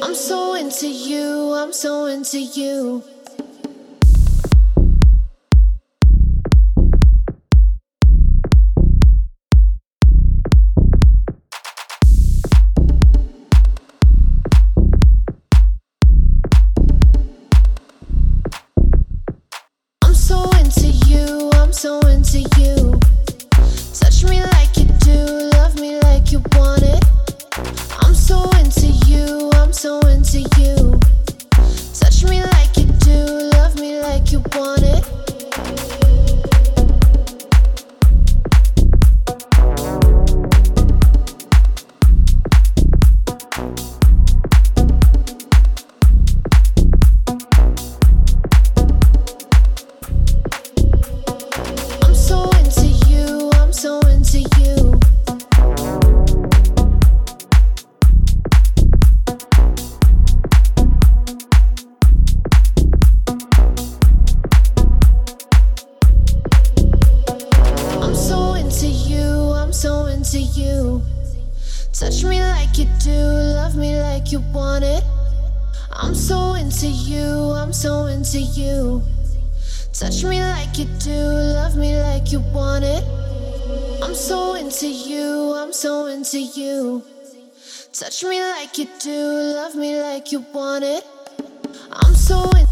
I'm so into you, I'm so into you. I'm so into you, I'm so into you. Touch me like you do, love me like you want it. I'm so into you, I'm so into you. Touch me like you do, love me like you want it. I'm so into you, I'm so into you. I'm so into you, I'm so into you. Touch me like you do, love me like you want it. I'm so into you, I'm so into you. Touch me like you do, love me like you want it. I'm so into you, I'm so into you. Touch me like you do, love me like you want it. I'm so